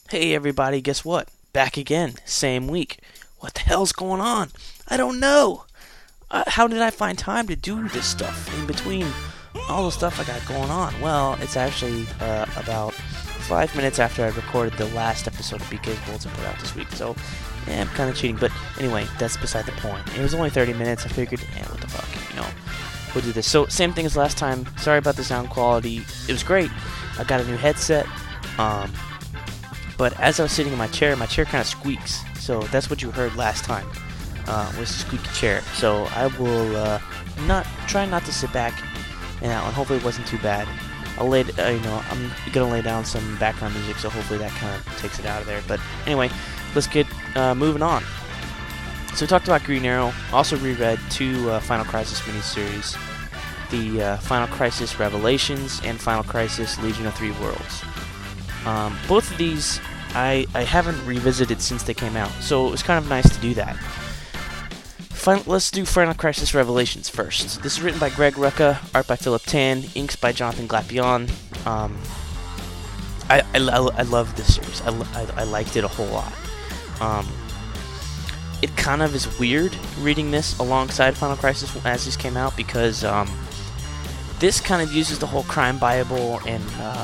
Hey everybody, guess what? Back again, same week. What the hell's going on? I don't know. How did I find time to do this stuff in between all the stuff I got going on? Well, it's actually about 5 minutes after I recorded the last episode of BK's Bulletin put out this week, so yeah, I'm kind of cheating. But anyway, that's beside the point. It was only 30 minutes. I figured, what the fuck, we'll do this. So same thing as last time. Sorry about the sound quality. It was great. I got a new headset. But as I was sitting in my chair kind of squeaks. So that's what you heard last time, was the squeaky chair. So I will try not to sit back in that one. Hopefully it wasn't too bad. I'm gonna lay down some background music, so hopefully that kind of takes it out of there. But anyway, let's get moving on. So we talked about Green Arrow. Also reread two Final Crisis miniseries, the Final Crisis Revelations and Final Crisis Legion of Three Worlds. Both of these I haven't revisited since they came out, so it was kind of nice to do that. Let's do Final Crisis Revelations first. This is written by Greg Rucka, art by Philip Tan, inks by Jonathan Glapion. I love this series. I liked it a whole lot. It kind of is weird reading this alongside Final Crisis as this came out, because this kind of uses the whole crime Bible and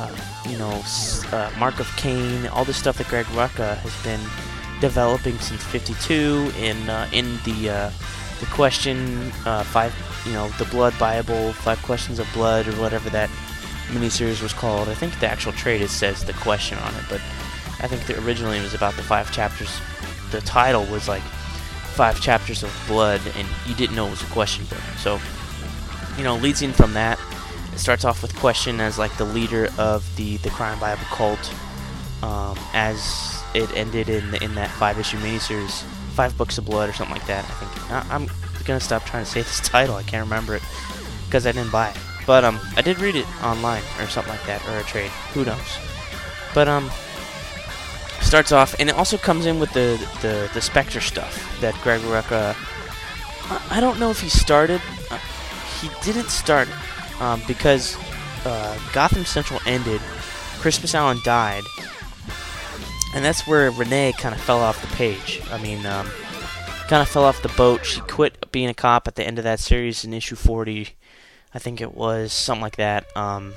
Mark of Cain, all this stuff that Greg Rucka has been developing since '52 in the question the Blood Bible, 5 Questions of Blood, or whatever that miniseries was called. I think the actual trade says the question on it, but I think that originally it was about the 5 chapters. The title was like 5 chapters of blood, and you didn't know it was a question book. So leads in from that. It starts off with Question as like the leader of the Crime Bible cult, as it ended in that 5-issue miniseries, 5 Books of Blood or something like that. I think I'm gonna stop trying to say this title. I can't remember it because I didn't buy it, but I did read it online or something like that, or a trade. Who knows? But starts off, and it also comes in with the Spectre stuff that Greg Rucka. I don't know if he started. He didn't start it because Gotham Central ended. Crispus Allen died, and that's where Renee kind of fell off the page. Kind of fell off the boat. She quit being a cop at the end of that series in issue 40. I think it was something like that. And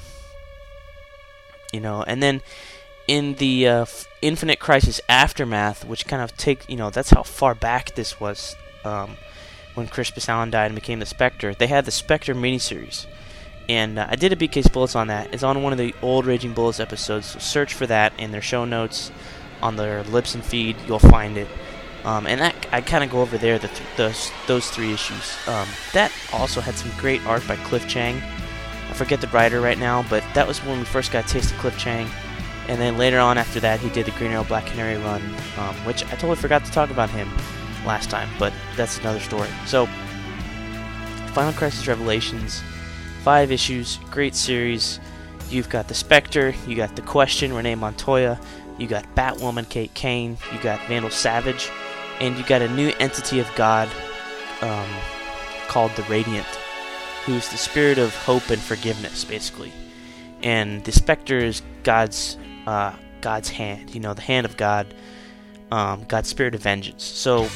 then in the Infinite Crisis Aftermath, which kind of that's how far back this was. When Crispus Allen died and became the Spectre, they had the Spectre miniseries, and I did a BK's Bullets on that. It's on one of the old Raging Bullets episodes, so search for that in their show notes on their Libsyn feed. You'll find it, and that I kind of go over there those 3 issues. That also had some great art by Cliff Chang. I forget the writer right now, but that was when we first got a taste of Cliff Chang. And then later on after that, he did the Green Arrow Black Canary run, which I totally forgot to talk about him last time, but that's another story. So, Final Crisis Revelations, 5 issues, great series. You've got the Spectre, you got the Question, Renee Montoya, you got Batwoman, Kate Kane, you got Vandal Savage, and you got a new entity of God called the Radiant, who's the spirit of hope and forgiveness, basically. And the Spectre is God's hand, the hand of God, God's spirit of vengeance. So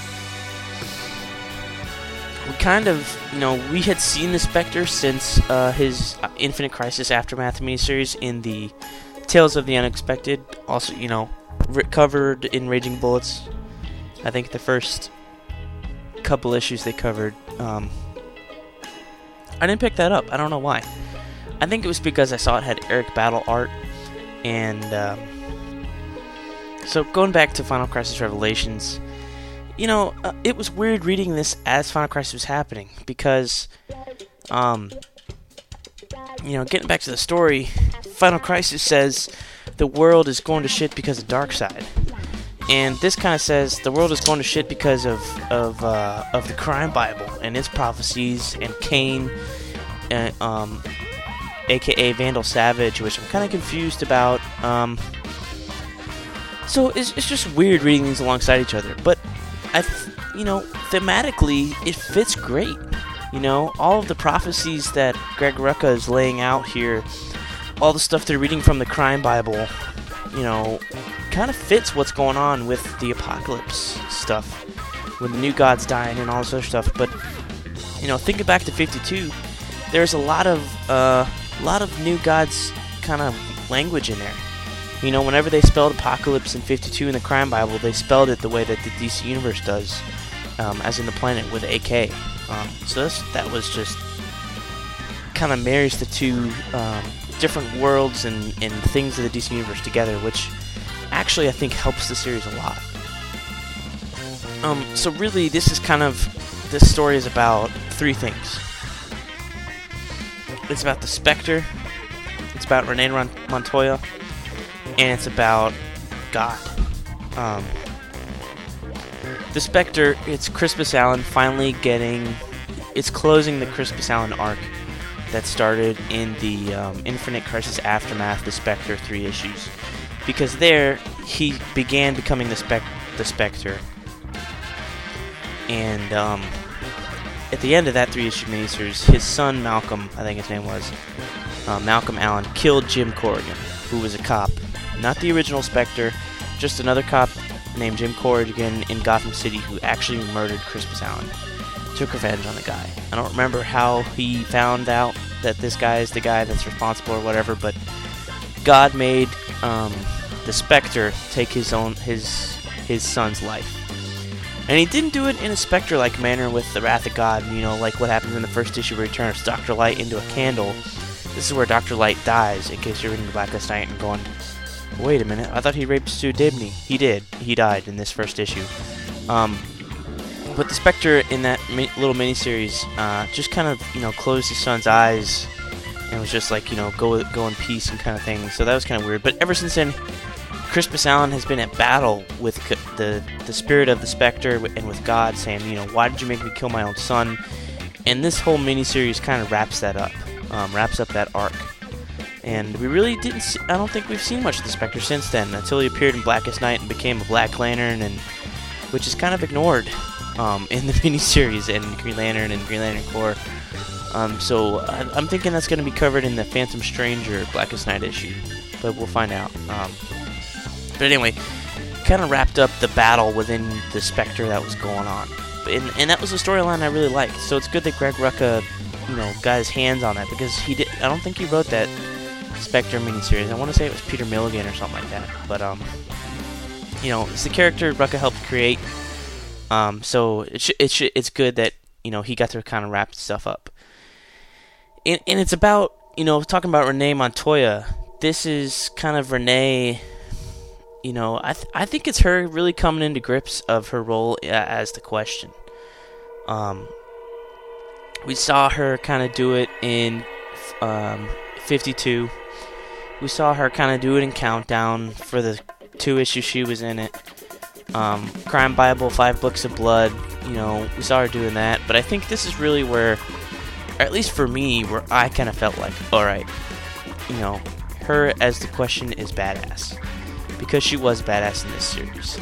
we kind of, we had seen the Spectre since his Infinite Crisis Aftermath miniseries in the Tales of the Unexpected, also, covered in Raging Bullets. I think the first couple issues they covered, I didn't pick that up. I don't know why. I think it was because I saw it had Eric Battle art, and so going back to Final Crisis Revelations, it was weird reading this as Final Crisis was happening, because, getting back to the story, Final Crisis says the world is going to shit because of Darkseid, and this kind of says the world is going to shit because of the Crime Bible and its prophecies, and Cain, aka Vandal Savage, which I'm kind of confused about. So it's just weird reading these alongside each other, but thematically it fits great. All of the prophecies that Greg Rucka is laying out here, all the stuff they're reading from the Crime Bible, kind of fits what's going on with the apocalypse stuff, when the new gods dying and all this other stuff. But thinking back to 52, there's a lot of new gods kind of language in there. Whenever they spelled apocalypse in 52 in the Crime Bible, they spelled it the way that the DC Universe does, as in the planet with AK. So that was just kind of marries the two different worlds and things of the DC Universe together, which actually I think helps the series a lot. So really, this story is about three things. It's about the Spectre, it's about Renee Montoya, and it's about God. The Spectre, it's Crispus Allen finally it's closing the Crispus Allen arc that started in the Infinite Crisis Aftermath, the Spectre 3 issues. Because there, he began becoming the Spectre. And at the end of that 3-issue miniseries, his son Malcolm, I think his name was, Malcolm Allen, killed Jim Corrigan, who was a cop. Not the original Spectre, just another cop named Jim Corrigan in Gotham City who actually murdered Crispus Allen. Took revenge on the guy. I don't remember how he found out that this guy is the guy that's responsible or whatever, but God made the Spectre take his son's life. And he didn't do it in a Spectre-like manner with the Wrath of God, like what happens in the first issue where he turns Dr. Light into a candle. This is where Dr. Light dies, in case you're reading the Blackest Night and going, wait a minute, I thought he raped Sue Dibney. He did. He died in this first issue. But the Spectre in that little miniseries just kind of, closed his son's eyes and was just like, go in peace and kind of thing. So that was kind of weird. But ever since then, Crispus Allen has been at battle with the spirit of the Spectre and with God, saying, why did you make me kill my own son? And this whole miniseries kind of wraps that up, wraps up that arc. And we really I don't think we've seen much of the Spectre since then, until he appeared in Blackest Night and became a Black Lantern, which is kind of ignored in the miniseries and Green Lantern and Green Lantern Corps. So I'm thinking that's going to be covered in the Phantom Stranger Blackest Night issue, but we'll find out. But anyway, kind of wrapped up the battle within the Spectre that was going on. And that was a storyline I really liked. So it's good that Greg Rucka, got his hands on that, because I don't think he wrote that Spectre miniseries. I want to say it was Peter Milligan or something like that. But it's the character Rucka helped create. So it's good that he got to kind of wrap stuff up. And it's about talking about Renee Montoya. This is kind of Renee. I think it's her really coming into grips of her role as the Question. We saw her kind of do it in 52. We saw her kind of do it in Countdown for the 2 issues she was in it. Crime Bible, 5 Books of Blood, we saw her doing that. But I think this is really where, or at least for me, where I kind of felt like, alright, her as the Question is badass. Because she was badass in this series.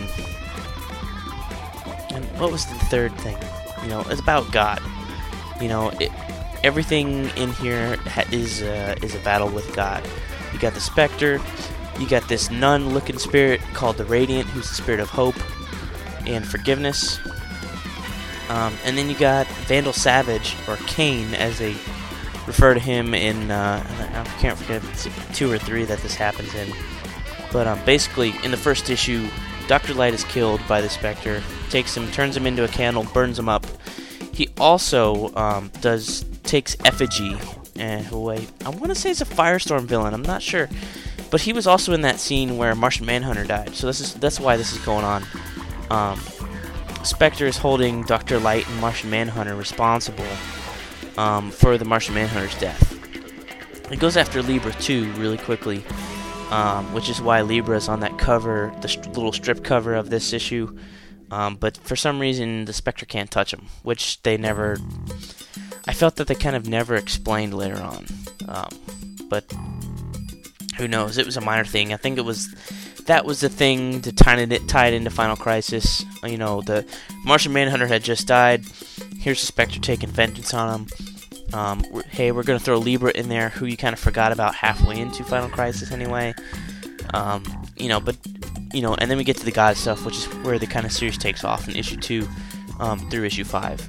And what was the third thing? It's about God. Everything in here is a battle with God. You got the Spectre. You got this nun-looking spirit called the Radiant, who's the spirit of hope and forgiveness. And then you got Vandal Savage, or Cain, as they refer to him in, I can't forget if it's 2 or 3 that this happens in. But basically, in the first issue, Dr. Light is killed by the Spectre, takes him, turns him into a candle, burns him up. He also takes Effigy, who I want to say is a Firestorm villain, I'm not sure. But he was also in that scene where Martian Manhunter died, so that's why this is going on. Spectre is holding Dr. Light and Martian Manhunter responsible for the Martian Manhunter's death. It goes after Libra too, really quickly, which is why Libra is on that cover, the little strip cover of this issue. But for some reason, the Spectre can't touch him, which they never... I felt that they kind of never explained later on. But who knows? It was a minor thing. I think that was the thing to tie it into Final Crisis. The Martian Manhunter had just died. Here's the Spectre taking vengeance on him. Hey, we're going to throw Libra in there, who you kind of forgot about halfway into Final Crisis anyway. But and then we get to the God stuff, which is where the kind of series takes off in issue 2 through issue 5.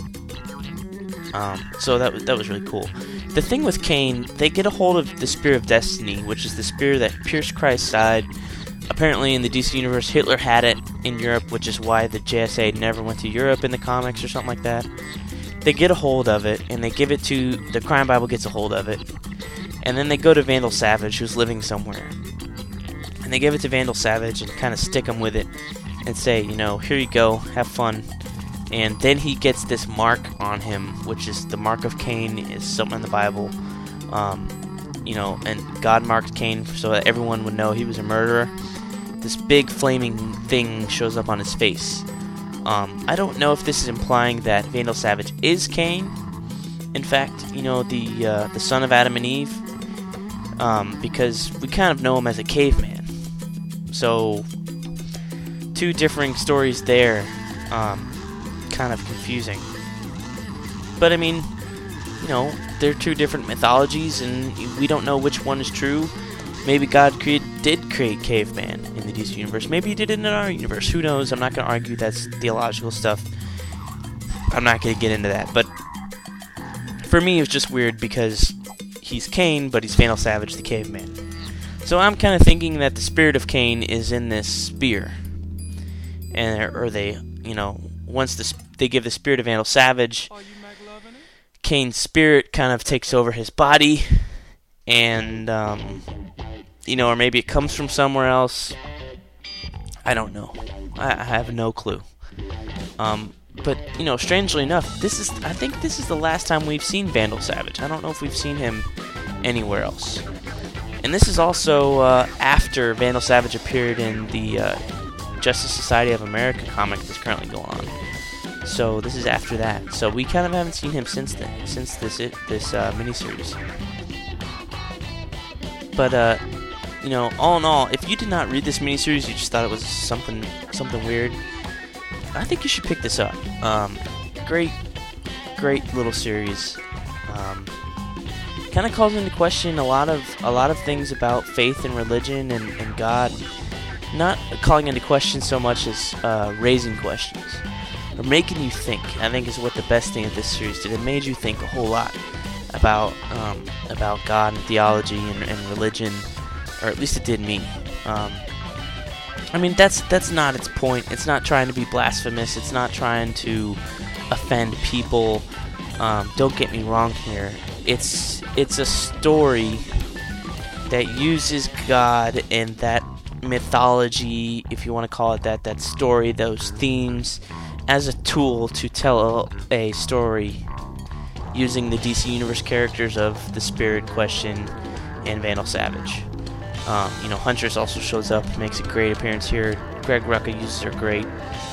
So that was really cool. The thing with Cain, they get a hold of the Spear of Destiny, which is the spear that pierced Christ's side. Apparently, in the DC Universe, Hitler had it in Europe, which is why the JSA never went to Europe in the comics or something like that. They get a hold of it, and they give it to... The Crime Bible gets a hold of it. And then they go to Vandal Savage, who's living somewhere. And they give it to Vandal Savage and kind of stick him with it and say, here you go, have fun. And then he gets this mark on him, which is the mark of Cain, is something in the Bible. And God marked Cain so that everyone would know he was a murderer. This big flaming thing shows up on his face. I don't know if this is implying that Vandal Savage is Cain. In fact, the son of Adam and Eve, because we kind of know him as a caveman. So, two differing stories there, kind of confusing. But I mean, they're two different mythologies, and we don't know which one is true. Maybe God did create caveman in the DC Universe. Maybe he did it in our universe. Who knows? I'm not going to argue that's theological stuff. I'm not going to get into that. But for me, it was just weird because he's Cain, but he's Vandal Savage, the caveman. So I'm kind of thinking that the spirit of Cain is in this spear. Once they give the spirit to Vandal Savage, Cain's spirit kind of takes over his body, and or maybe it comes from somewhere else. I don't know. I have no clue. But strangely enough, I think this is the last time we've seen Vandal Savage. I don't know if we've seen him anywhere else. And this is also after Vandal Savage appeared in the Justice Society of America comic that's currently going on. So this is after that. So we kind of haven't seen him since then, since this miniseries. But all in all, if you did not read this miniseries, you just thought it was something weird, I think you should pick this up. Great little series. Kind of calls into question a lot of things about faith and religion and God. Not calling into question so much as raising questions or making you think. I think is what the best thing of this series did. It made you think a whole lot about God and theology and religion, or at least it did me. I mean, that's not its point. It's not trying to be blasphemous. It's not trying to offend people. Don't get me wrong here. It's a story that uses God and that mythology, if you want to call it that story, those themes, as a tool to tell a story using the DC Universe characters of the Spirit Question and Vandal Savage. Huntress also shows up, makes a great appearance here. Greg Rucka uses her great.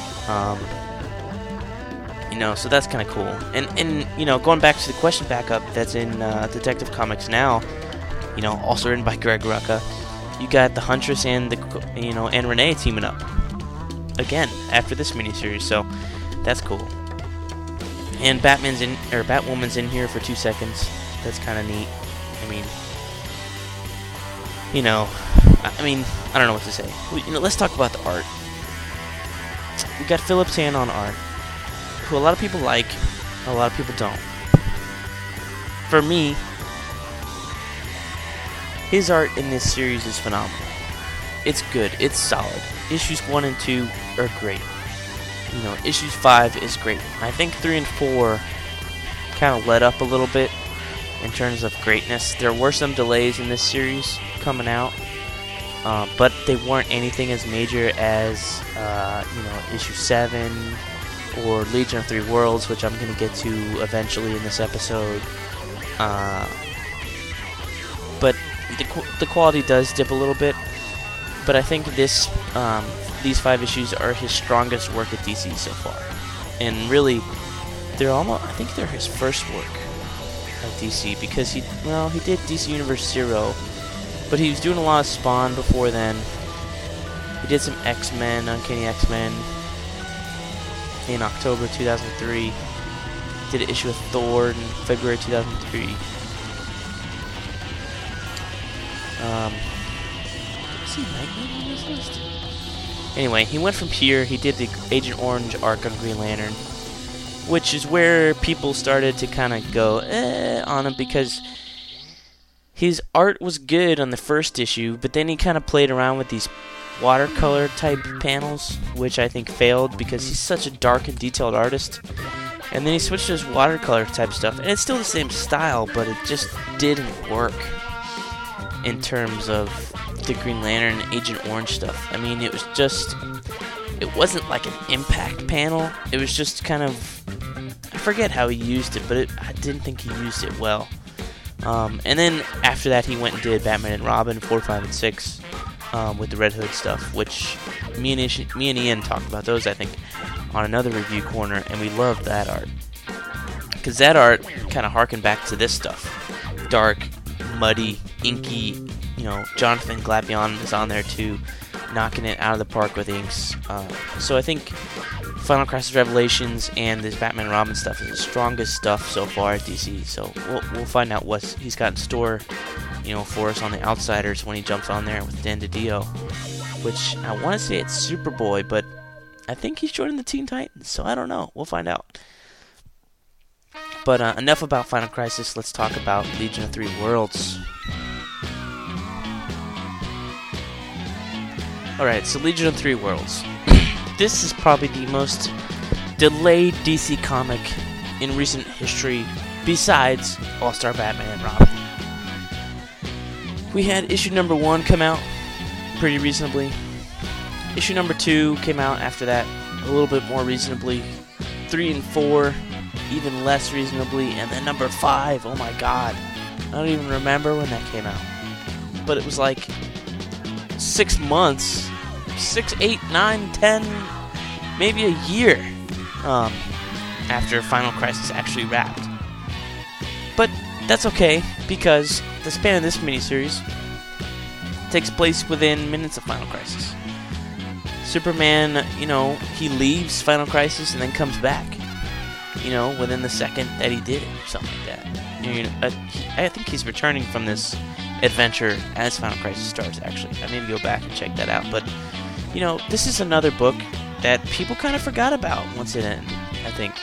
So that's kind of cool. And going back to the Question backup that's in Detective Comics now, also written by Greg Rucka, you got the Huntress and and Renee teaming up again after this miniseries, so that's cool. And Batwoman's in here for 2 seconds. That's kind of neat. I don't know what to say. Let's talk about the art. We got Philip Tan on art, who a lot of people like, a lot of people don't. For me, his art in this series is phenomenal. It's good. It's solid. Issues 1 and 2 are great. Issues 5 is great. I think 3 and 4 kind of let up a little bit in terms of greatness. There were some delays in this series coming out, but they weren't anything as major as issue 7 or Legion of Three Worlds, which I'm going to get to eventually in this episode. But the quality does dip a little bit. But I think these 5 issues are his strongest work at DC so far, and really, I think they're his first work at DC, because he did DC Universe 0, but he was doing a lot of Spawn before then. He did some X-Men, Uncanny X-Men, in October 2003. Did an issue of Thor in February 2003. See Nightwing on this list? Anyway, he went from here. He did the Agent Orange arc on Green Lantern, which is where people started to kind of go on him, because his art was good on the first issue, but then he kind of played around with these watercolor type panels, which I think failed because he's such a dark and detailed artist. And then he switched to his watercolor type stuff, and it's still the same style, but it just didn't work in terms of the Green Lantern and Agent Orange stuff. I mean, it wasn't like an impact panel. It was just kind of, I forget how he used it, but I didn't think he used it well. And then after that, he went and did Batman and Robin 4, 5, and 6 with the Red Hood stuff, which me and Ian talked about those, I think, on another review corner, and we loved that art. Because that art kind of harkened back to this stuff. Dark, muddy, inky, Jonathan Glapion is on there too, knocking it out of the park with inks. So I think Final Crisis Revelations and this Batman and Robin stuff is the strongest stuff so far at DC. So we'll find out what he's got in store, for us on the Outsiders when he jumps on there with Dan DiDio, which I want to say it's Superboy, but I think he's joining the Teen Titans, so I don't know. We'll find out. But enough about Final Crisis. Let's talk about Legion of Three Worlds. Alright, so Legion of Three Worlds. This is probably the most delayed DC comic in recent history, besides All-Star Batman and Robin. We had issue number 1 come out pretty reasonably. Issue number 2 came out after that a little bit more reasonably. 3 and 4 even less reasonably, and then number 5, oh my god, I don't even remember when that came out. But it was like 6 months, 6, 8, 9, 10, maybe a year after Final Crisis actually wrapped. But that's okay, because the span of this miniseries takes place within minutes of Final Crisis. Superman, he leaves Final Crisis and then comes back, within the second that he did it, or something like that. I think he's returning from this adventure as Final Crisis starts, actually. I need to go back and check that out. But, this is another book that people kind of forgot about once it ended, I think.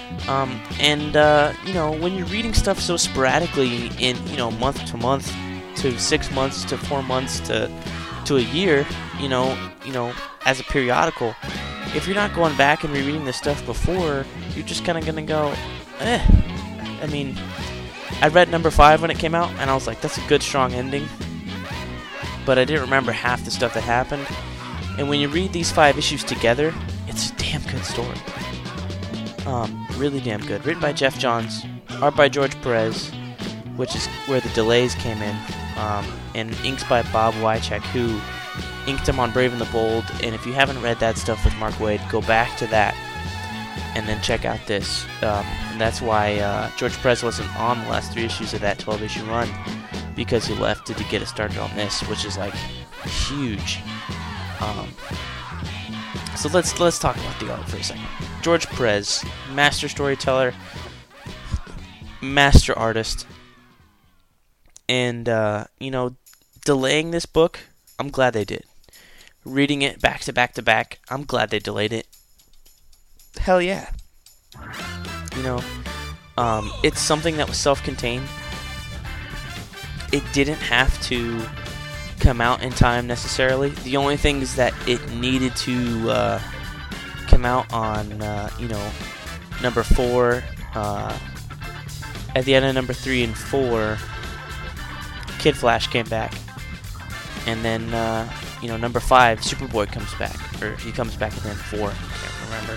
When you're reading stuff so sporadically in, month to month, to 6 months, to 4 months, to a year, as a periodical, if you're not going back and rereading this stuff before, you're just kind of going to go, I mean, I read number 5 when it came out, and I was like, that's a good, strong ending. But I didn't remember half the stuff that happened. And when you read these 5 issues together, it's a damn good story. Really damn good. Written by Jeff Johns, art by George Perez, which is where the delays came in, and inks by Bob Wycheck, who inked him on Brave and the Bold. And if you haven't read that stuff with Mark Waid, go back to that and then check out this. And that's why George Perez wasn't on the last 3 issues of that 12-issue run, because he left to get us started on this, which is like huge. So let's talk about the art for a second. George Perez, master storyteller, master artist, and delaying this book, I'm glad they did. Reading it back to back to back, I'm glad they delayed it. Hell yeah. It's something that was self-contained. It didn't have to come out in time necessarily. The only thing is that it needed to come out on, number 4. At the end of number 3 and 4, Kid Flash came back. And then, number 5, Superboy comes back. Or he comes back at the end of 4. I can't remember.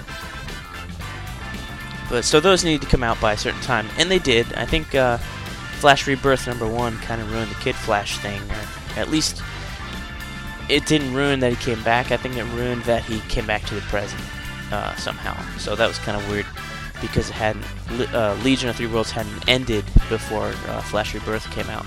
But so those needed to come out by a certain time. And they did. I think Flash Rebirth number 1 kind of ruined the Kid Flash thing. Or at least it didn't ruin that he came back. I think it ruined that he came back to the present somehow. So that was kind of weird, because it hadn't Legion of Three Worlds hadn't ended before Flash Rebirth came out.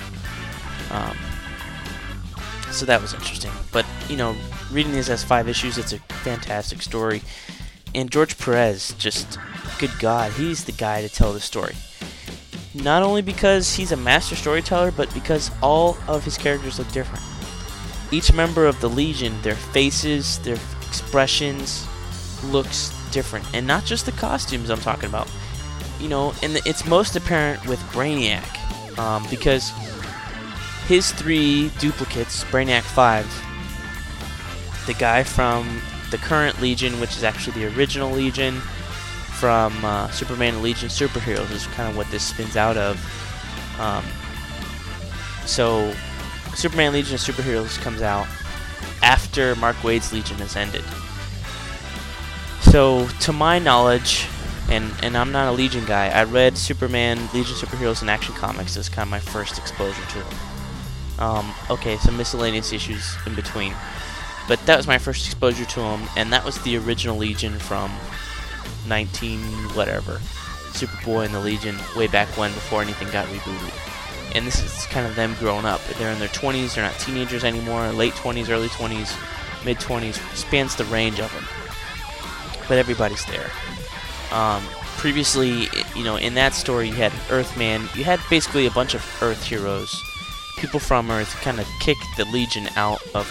So that was interesting. But, reading these as 5 issues, it's a fantastic story. And George Perez, just, good God, he's the guy to tell the story. Not only because he's a master storyteller, but because all of his characters look different. each member of the Legion, their faces, their expressions looks different, and not just the costumes I'm talking about. And it's most apparent with Brainiac, because his 3 duplicates, Brainiac 5, the guy from the current Legion, which is actually the original Legion from Superman and Legion Superheroes, is kind of what this spins out of. So Superman Legion of Superheroes comes out after Mark Waid's Legion has ended. So, to my knowledge, and I'm not a Legion guy, I read Superman Legion Superheroes in Action Comics as kind of my first exposure to them. Okay, some miscellaneous issues in between. But that was my first exposure to them, and that was the original Legion from 19 whatever. Superboy and the Legion way back when, before anything got rebooted. And this is kind of them growing up. They're in their 20s, they're not teenagers anymore, late 20s, early 20s, mid 20s, spans the range of them. But everybody's there. Previously, in that story, you had Earthman. You had basically a bunch of Earth heroes, people from Earth, kind of kick the Legion out of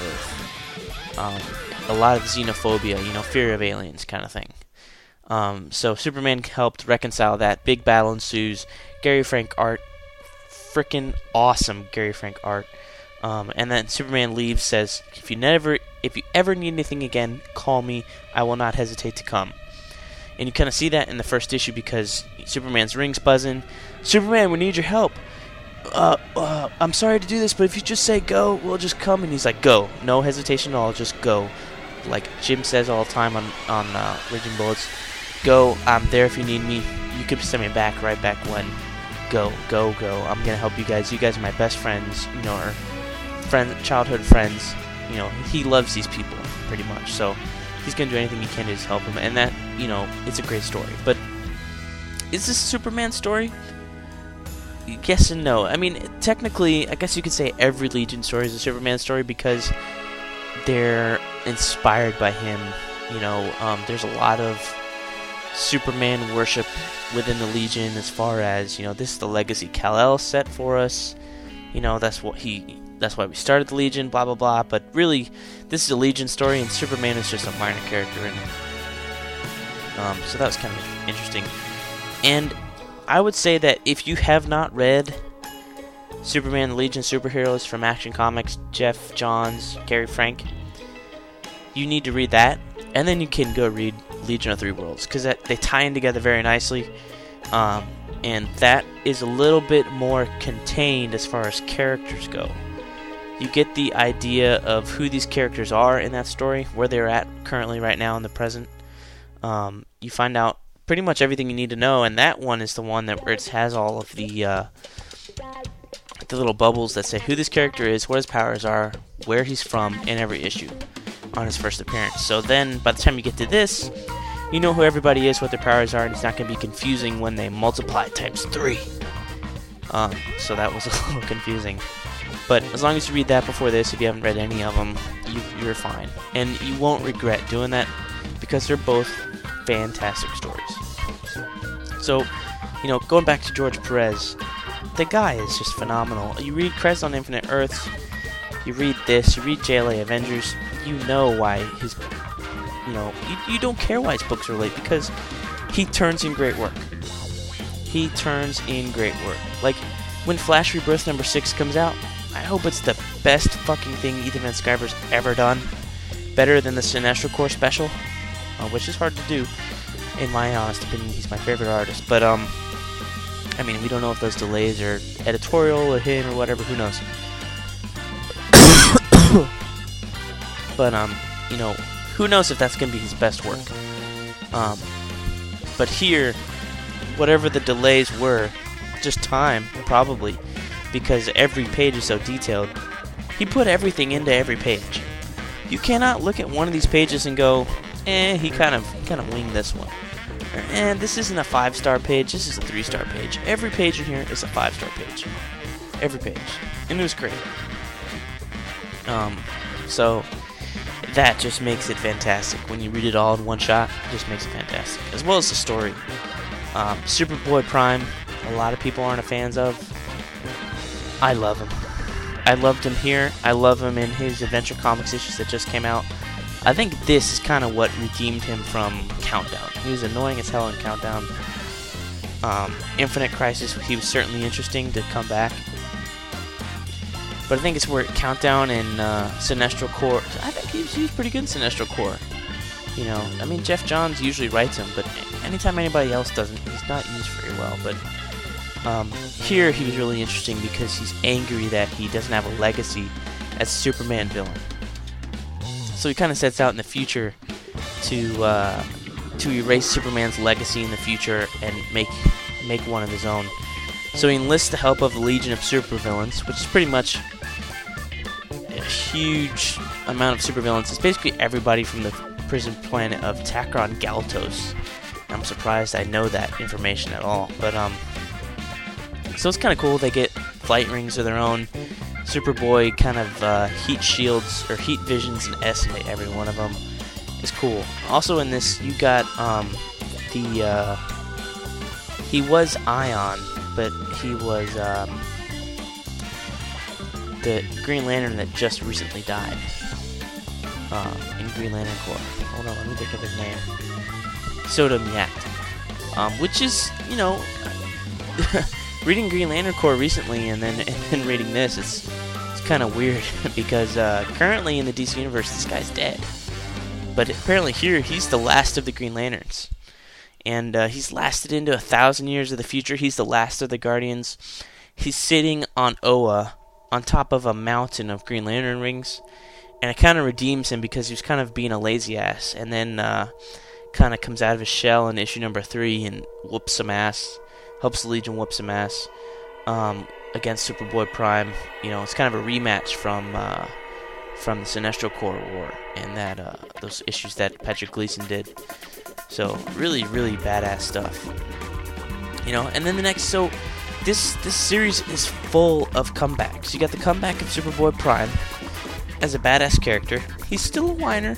Earth. A lot of xenophobia, fear of aliens kind of thing. So Superman helped reconcile that. Big battle ensues. Gary Frank art, freaking awesome Gary Frank art. And then Superman leaves, says, if you ever need anything again, call me. I will not hesitate to come. And you kind of see that in the first issue because Superman's ring's buzzing. Superman, we need your help. I'm sorry to do this, but if you just say go, we'll just come. And he's like, go. No hesitation at all, just go. Like Jim says all the time on Raging Bullets. Go, I'm there if you need me. You could send me right back when. Go. I'm going to help you guys. You guys are my best friends, or childhood friends. He loves these people, pretty much. So he's going to do anything he can to just help them. And that, it's a great story. But is this a Superman story? Yes and no. I mean, technically, I guess you could say every Legion story is a Superman story because they're inspired by him. There's a lot of Superman worship within the Legion as far as, this is the legacy Kal-El set for us. That's why we started the Legion, blah, blah, blah. But really, this is a Legion story, and Superman is just a minor character in it. So that was kind of interesting. And I would say that if you have not read Superman, the Legion Superheroes from Action Comics, Jeff Johns, Gary Frank, you need to read that. And then you can go read Legion of Three Worlds, because they tie in together very nicely. And that is a little bit more contained as far as characters go. You get the idea of who these characters are in that story, where they're at currently right now in the present. You find out pretty much everything you need to know, and that one is the one where it has all of the little bubbles that say who this character is, what his powers are, where he's from, in every issue on his first appearance. So then, by the time you get to this, you know who everybody is, what their powers are, and it's not going to be confusing when they multiply times 3. So that was a little confusing. But as long as you read that before this, if you haven't read any of them, you're fine. And you won't regret doing that, because they're both fantastic stories. So, going back to George Perez, the guy is just phenomenal. You read Crisis on Infinite Earths, you read this, you read JLA Avengers, you know why his... you don't care why his books are late, because he turns in great work. He turns in great work. Like, when Flash Rebirth number 6 comes out, I hope it's the best fucking thing Ethan Van Sciver's ever done. Better than the Sinestro Corps special, which is hard to do, in my honest opinion. He's my favorite artist. But, we don't know if those delays are editorial or him or whatever, who knows. But, who knows if that's going to be his best work. But here, whatever the delays were, just time, probably, because every page is so detailed. He put everything into every page. You cannot look at one of these pages and go, he kind of winged this one. Or, this isn't a 5-star page, this is a 3-star page. Every page in here is a 5-star page. Every page. And it was great. So that just makes it fantastic. When you read it all in one shot, it just makes it fantastic. As well as the story. Superboy Prime, a lot of people aren't fans of. I love him. I loved him here. I love him in his Adventure Comics issues that just came out. I think this is kind of what redeemed him from Countdown. He was annoying as hell in Countdown. Infinite Crisis, he was certainly interesting to come back. But I think it's where Countdown and Sinestro Corps, I think he was pretty good in Sinestro Corps. You know, I mean, Jeff Johns usually writes him, but anytime anybody else doesn't, he's not used very well. But here he was really interesting because he's angry that he doesn't have a legacy as a Superman villain. So he kind of sets out in the future to erase Superman's legacy in the future and make one of his own. So he enlists the help of the Legion of Supervillains, which is pretty much a huge amount of supervillains. It's basically everybody from the prison planet of Takron Galtos. I'm surprised I know that information at all. But so it's kind of cool. They get flight rings of their own. Superboy kind of heat shields or heat visions and estimate every one of them. Is cool. Also in this, you got he was Ion, but he was the Green Lantern that just recently died in Green Lantern Corps. Hold on, let me think of his name. Sodom Yat. Which is, you know, reading Green Lantern Corps recently and then reading this, it's kind of weird because currently in the DC universe, this guy's dead. But apparently here, he's the last of the Green Lanterns. And he's lasted into 1,000 years of the future. He's the last of the Guardians. He's sitting on Oa, on top of a mountain of Green Lantern rings. And it kind of redeems him because he was kind of being a lazy ass. And then kind of comes out of his shell in issue number 3 and whoops some ass. Helps the Legion whoop some ass against Superboy Prime. You know, it's kind of a rematch from the Sinestro Corps War and that those issues that Patrick Gleason did. So really, really badass stuff. You know, and then the next, so this series is full of comebacks. You got the comeback of Superboy Prime as a badass character. He's still a whiner,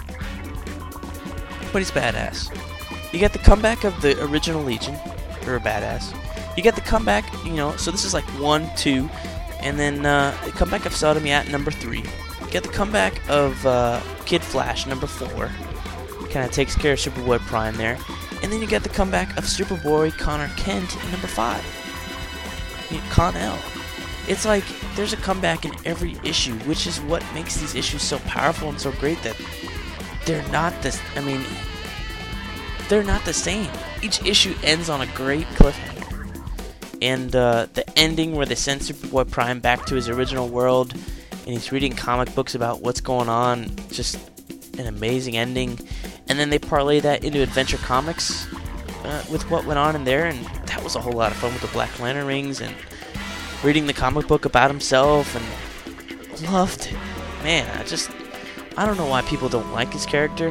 but he's badass. You got the comeback of the original Legion, who are badass. You got the comeback, you know, so this is like 1, 2, and then the comeback of Sodom Yat number 3. You get the comeback of Kid Flash, number 4. Kind of takes care of Superboy Prime there. And then you get the comeback of Superboy Connor Kent in number 5. Con-El. It's like there's a comeback in every issue, which is what makes these issues so powerful and so great that they're not the... I mean, they're not the same. Each issue ends on a great cliffhanger. And the ending where they send Superboy Prime back to his original world and he's reading comic books about what's going on, just an amazing ending. And then they parlay that into Adventure Comics with what went on in there, and that was a whole lot of fun with the Black Lantern rings and reading the comic book about himself, and loved it. Man, I don't know why people don't like his character,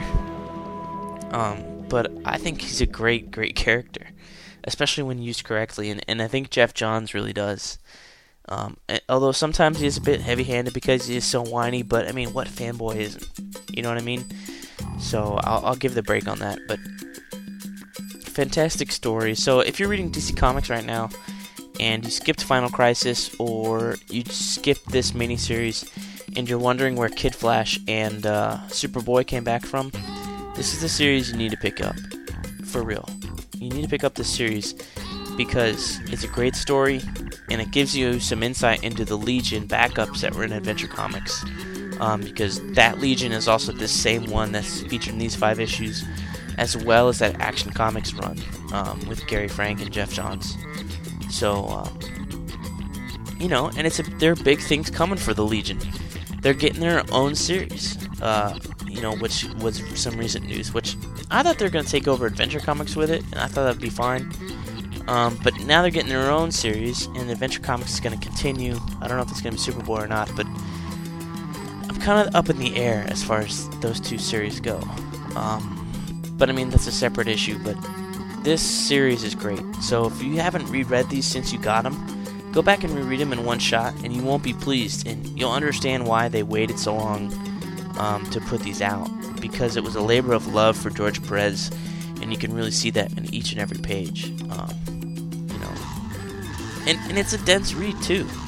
but I think he's a great, great character, especially when used correctly, and I think Jeff Johns really does. Although sometimes he is a bit heavy-handed because he is so whiny, but I mean, what fanboy isn't? You know what I mean? So I'll give the break on that, but fantastic story. So if you're reading DC Comics right now and you skipped Final Crisis or you skipped this miniseries and you're wondering where Kid Flash and Superboy came back from, this is the series you need to pick up. For real. You need to pick up this series because it's a great story and it gives you some insight into the Legion backups that were in Adventure Comics. Because that Legion is also the same one that's featured in these 5 issues, as well as that Action Comics run with Gary Frank and Jeff Johns. So, you know, and there are big things coming for the Legion. They're getting their own series, you know, which was some recent news, which I thought they were going to take over Adventure Comics with it, and I thought that would be fine. But now they're getting their own series, and Adventure Comics is going to continue. I don't know if it's going to be Superboy or not, but I'm kind of up in the air as far as those 2 series go. But I mean, that's a separate issue, but this series is great. So if you haven't reread these since you got them, go back and reread them in one shot, and you won't be pleased, and you'll understand why they waited so long to put these out. Because it was a labor of love for George Perez, and you can really see that in each and every page. You know, and it's a dense read too.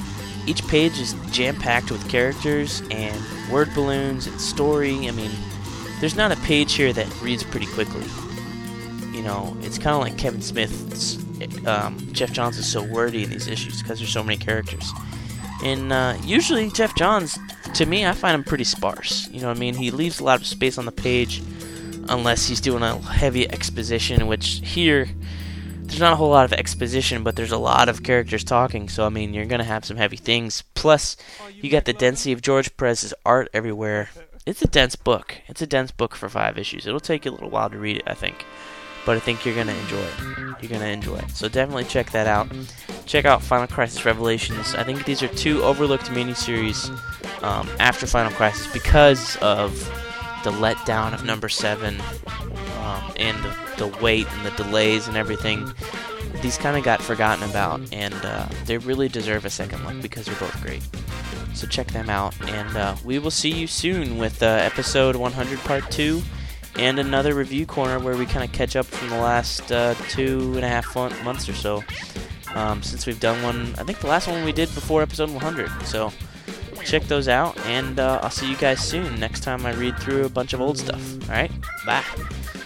each page is jam-packed with characters and word balloons and story. I mean, there's not a page here that reads pretty quickly. You know, it's kind of like Kevin Smith's. Geoff Johns is so wordy in these issues because there's so many characters. And usually Geoff Johns, to me, I find him pretty sparse. You know what I mean? He leaves a lot of space on the page unless he's doing a heavy exposition, which here, there's not a whole lot of exposition, but there's a lot of characters talking, so I mean, you're going to have some heavy things. Plus, you got the density of George Perez's art everywhere. It's a dense book. It's a dense book for 5 issues. It'll take you a little while to read it, I think. But I think you're going to enjoy it. You're going to enjoy it. So definitely check that out. Check out Final Crisis Revelations. I think these are 2 overlooked miniseries after Final Crisis because of the letdown of number 7 and the wait and the delays and everything. These kind of got forgotten about, and they really deserve a second look because they're both great. So check them out, and we will see you soon with episode 100 part 2 and another review corner where we kind of catch up from the last 2.5 months or so since we've done one. I think the last one we did before episode 100. So check those out, and I'll see you guys soon next time I read through a bunch of old stuff. Alright, bye.